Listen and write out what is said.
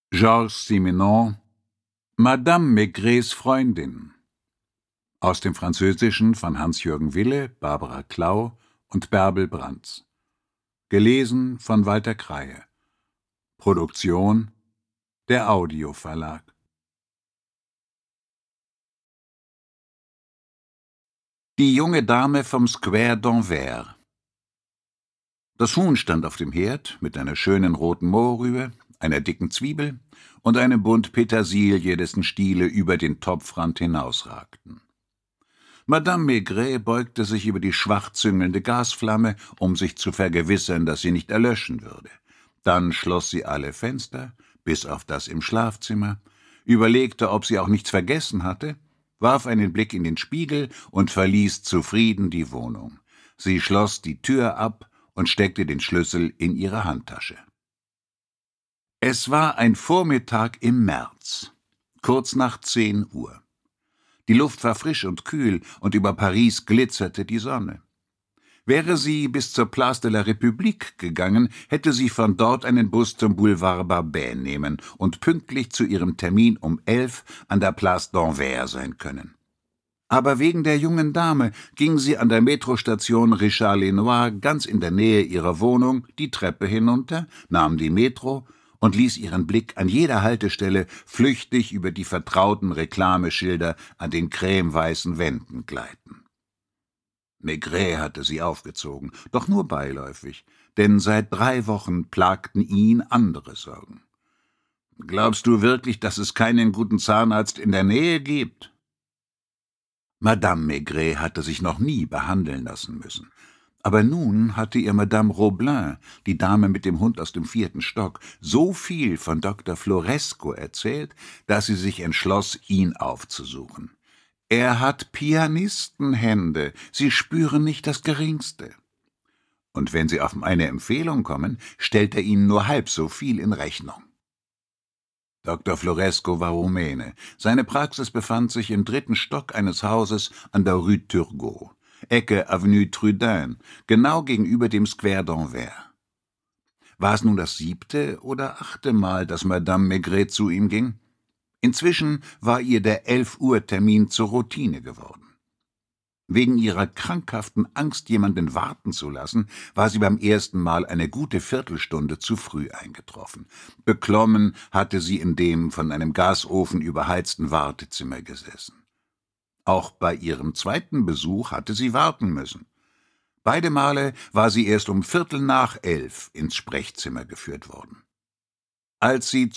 Georges Simenon, Madame Maigrets Freundin. Aus dem Französischen von Hans-Jürgen Wille, Barbara Klau und Bärbel Brandts. Gelesen von Walter Kreie. Produktion der Audio Verlag. Die junge Dame vom Square d'Anvers. Das Huhn stand auf dem Herd mit einer schönen roten Mohrrübe, einer dicken Zwiebel und einem Bund Petersilie, dessen Stiele über den Topfrand hinausragten. Madame Maigret beugte sich über die schwach züngelnde Gasflamme, um sich zu vergewissern, dass sie nicht erlöschen würde. Dann schloss sie alle Fenster, bis auf das im Schlafzimmer, überlegte, ob sie auch nichts vergessen hatte, warf einen Blick in den Spiegel und verließ zufrieden die Wohnung. Sie schloss die Tür ab und steckte den Schlüssel in ihre Handtasche. Es war ein Vormittag im März, kurz nach 10 Uhr. Die Luft war frisch und kühl, und über Paris glitzerte die Sonne. Wäre sie bis zur Place de la République gegangen, hätte sie von dort einen Bus zum Boulevard Barbès nehmen und pünktlich zu ihrem Termin um 11 an der Place d'Anvers sein können. Aber wegen der jungen Dame ging sie an der Metrostation Richard-Lenoir ganz in der Nähe ihrer Wohnung die Treppe hinunter, nahm die Metro und ließ ihren Blick an jeder Haltestelle flüchtig über die vertrauten Reklameschilder an den cremeweißen Wänden gleiten. Maigret hatte sie aufgezogen, doch nur beiläufig, denn seit 3 Wochen plagten ihn andere Sorgen. »Glaubst du wirklich, dass es keinen guten Zahnarzt in der Nähe gibt?« Madame Maigret hatte sich noch nie behandeln lassen müssen. Aber nun hatte ihr Madame Roblin, die Dame mit dem Hund aus dem 4. Stock, so viel von Dr. Floresco erzählt, dass sie sich entschloss, ihn aufzusuchen. »Er hat Pianistenhände, Sie spüren nicht das Geringste. Und wenn Sie auf eine Empfehlung kommen, stellt er Ihnen nur halb so viel in Rechnung.« Dr. Floresco war Rumäne. Seine Praxis befand sich im 3. Stock eines Hauses an der Rue Turgot, Ecke Avenue Trudaine, genau gegenüber dem Square d'Anvers. War es nun das 7. oder 8. Mal, dass Madame Maigret zu ihm ging? Inzwischen war ihr der 11-Uhr-Termin zur Routine geworden. Wegen ihrer krankhaften Angst, jemanden warten zu lassen, war sie beim ersten Mal eine gute Viertelstunde zu früh eingetroffen. Beklommen hatte sie in dem von einem Gasofen überheizten Wartezimmer gesessen. Auch bei ihrem 2. Besuch hatte sie warten müssen. Beide Male war sie erst um 11:15 ins Sprechzimmer geführt worden. Als sie